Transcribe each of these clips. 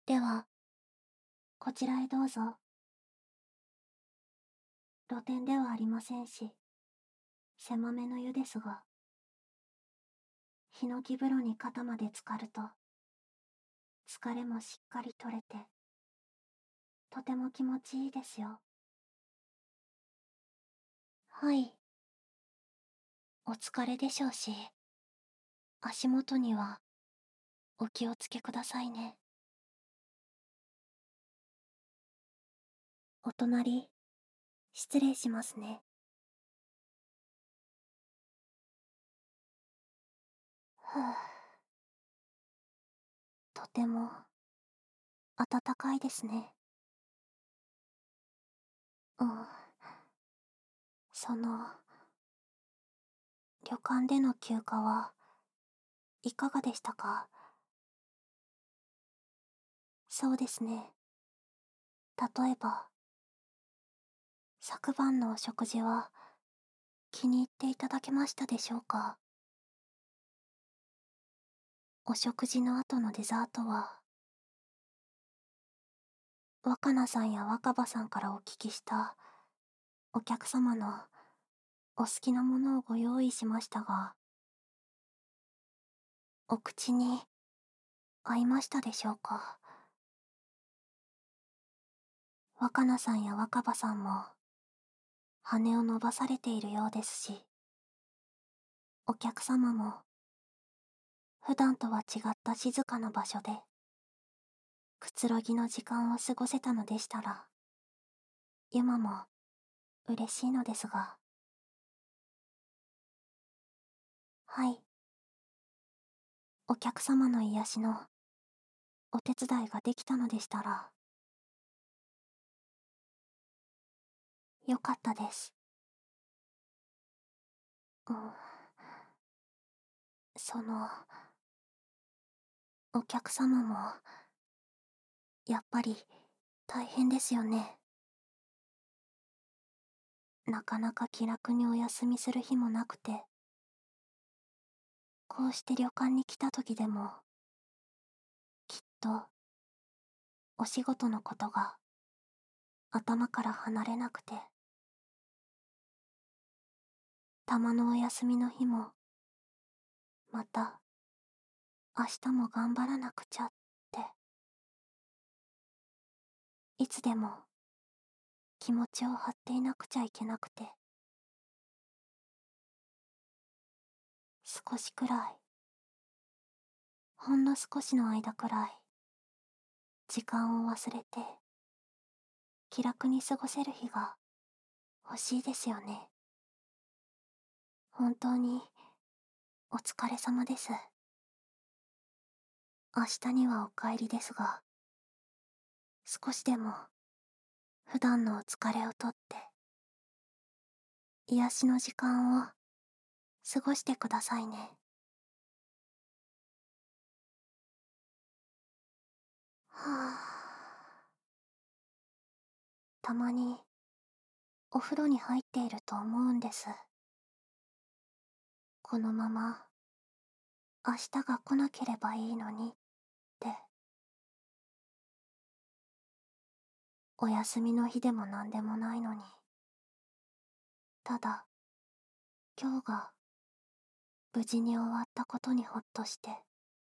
では、こちらへどうぞ。露天ではありませんし、狭めの湯ですが、ヒノキ風呂に肩まで浸かると、疲れもしっかり取れて、とても気持ちいいですよ。はい、お疲れでしょうし、足元にはお気をつけくださいね。お隣、失礼しますね。ふぅ、とても暖かいですね。うん、その、旅館での休暇はいかがでしたか？そうですね。例えば、昨晩のお食事は気に入っていただけましたでしょうか？お食事の後のデザートは、若菜さんや若葉さんからお聞きしたお客様のお好きなものをご用意しましたが、お口に合いましたでしょうか？若菜さんや若葉さんも羽を伸ばされているようですし、お客様も普段とは違った静かな場所でくつろぎの時間を過ごせたのでしたら、今も嬉しいのですが、はい、お客様の癒しのお手伝いができたのでしたら、よかったです。うん、その、お客様も、やっぱり大変ですよね。なかなか気楽にお休みする日もなくて、こうして旅館に来た時でも、きっと、お仕事のことが頭から離れなくて、たまのお休みの日も、また、明日も頑張らなくちゃって、いつでも気持ちを張っていなくちゃいけなくて、少しくらい、ほんの少しの間くらい、時間を忘れて、気楽に過ごせる日が欲しいですよね。本当に、お疲れ様です。明日にはお帰りですが、少しでも、普段のお疲れをとって、癒しの時間を過ごしてくださいね。はぁ。たまに、お風呂に入っていると思うんです。このまま、明日が来なければいいのに、って。お休みの日でもなんでもないのに。ただ、今日が無事に終わったことにほっとして、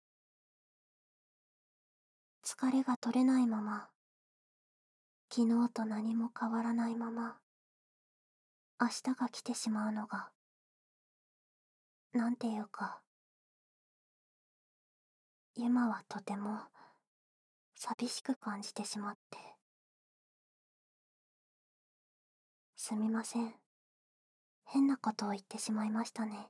疲れが取れないまま、昨日と何も変わらないまま、明日が来てしまうのが、なんていうか、今はとても寂しく感じてしまって、すみません。変なことを言ってしまいましたね。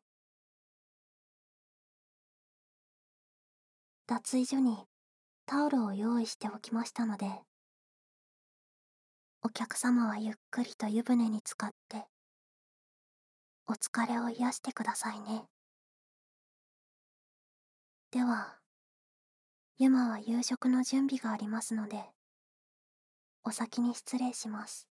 脱衣所にタオルを用意しておきましたので、お客様はゆっくりと湯船に浸かって、お疲れを癒してくださいね。では、今は夕食の準備がありますので、お先に失礼します。